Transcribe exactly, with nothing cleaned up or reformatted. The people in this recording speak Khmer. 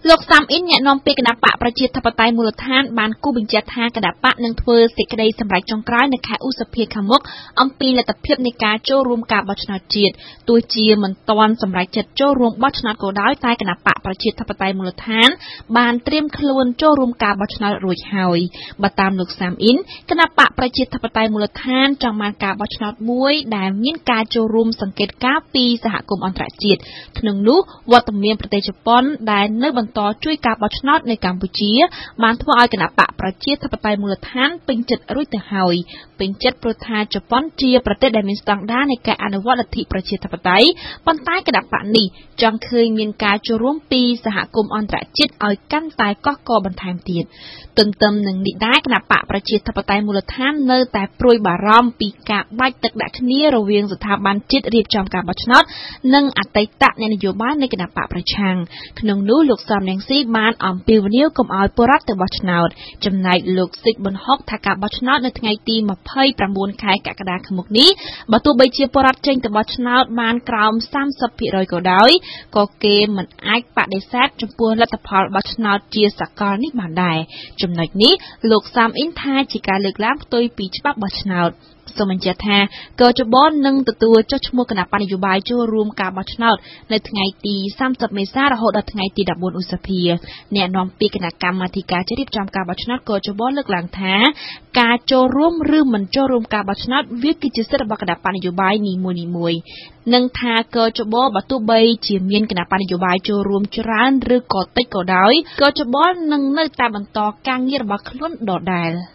លោកសាមអ៊ីនអ្នកនាំពាក្យគណៈបកប្រជាធិបតេយ្យមូលដ្ឋានបានគូបញ្ជាក់ថាគណៈបកនឹងធ្វើសេចក្តីសម្រេចចុងក្រោយនៅខែឧសភាខាងមុខអំពីលទ្ធភាពនៃការចូលរួមការបោះឆ្នោតជាតិទោះជាមិនទាន់សម្រេចចិត្តចូលរួមបោះឆ្នោតក៏ដោយតែគណៈបកប្រជាធិបតេយ្យមូលដ្ឋានបានត្រៀមខ្លួនចូលរួមការបោះឆ្នោតរួចហើយបើតាមលោកសាមអ៊ីនគណៈបកប្រជាធិបតេយ្យមូលដ្ឋានចង់បានការបោះឆ្នោតមួយដែលមានការចូលរួមសង្កេតការណ៍ពីសហគមន៍អន្តរជាតិក្នុងនោះវត្តមានប្រទេសជប៉ុនដែលនៅបន្តជួយការបោះឆ្នោតនៅកម្ពុជាបានធ្វើឲ្យគណៈបកប្រជាធិបតេយ្យមូលដ្ឋានពេញចិត្តរួចទៅហើយពេញចិត្តព្រោះថាជប៉ុនជាប្រទេសដែលមានស្តង់ដារនៃការអនុវត្តលទ្ធិប្រជាធិបតេយ្យប៉ុន្តែគណៈបកនេះចង់ឃើញមានការចូលរួមពីសហគមន៍អន្តរជាតិឲ្យកាន់តែកកកបន្ថែមទៀតទន្ទឹមនឹងនេះដែរគណៈបកប្រជាធិបតេយ្យមូលដ្ឋាននៅតែព្រួយបារម្ភពីការបាច់ទឹកដាក់គ្នារវាងស្ថាប័នជាតិរៀបចំការបោះឆ្នោតនិងអតីតអ្នកនយោបាយនៃគណៈបកប្រឆាំងក្នុងនោះលោកសំរងស៊ីបានអំពាវនាវកុំឲ្យពលរដ្ឋទៅបោះឆ្នោតចំណែកលោកស៊ិចប៊ុនហុកថាការបោះឆ្នោតនៅថ្ងៃទីម្ភៃប្រាំបួនខែកក្កដាខាងមុខនេះបើទោះបីជាពលរដ្ឋចេញទៅបោះឆ្នោតបានក្រោមសាមសិបភាគរយក៏ដោយក៏គេមិនអាចបដិសេធចំពោះលទ្ធផលបោះឆ្នោតជាសកលនេះបានដែរចំណុចនេះលោកសាមអ៊ីនថាជាការលើកឡើងផ្ទុយពីច្បាប់បោះឆ្នោតសូមបញ្ជាក់ថាកោជបនឹងទទួលចុះឈ្មោះគណៈបកនយោបាយចូលរួមការបោះឆ្នោតនៅថ្ងៃទីសាមសិបមេសារហូតដល់ថ្ងៃទីដប់បួនឧសភាអ្នកនាំពាក្យគណៈកម្មាធិការជ្រៀបចំការបោះឆ្នោតកោជបលើកឡើងថាការចូលរួមឬមិនចូលរួមការបោះឆ្នោតវាគឺជាសិទ្ធិរបស់គណៈបកនយោបាយនីមួយៗនឹងថាកោជបបើទោះបីជាមានគណៈបកនយោបាយចូលរួមច្រើនឬក៏តិចក៏ដោយកោជបនឹងនៅតែបន្តការងាររបស់ខ្លួនដដែល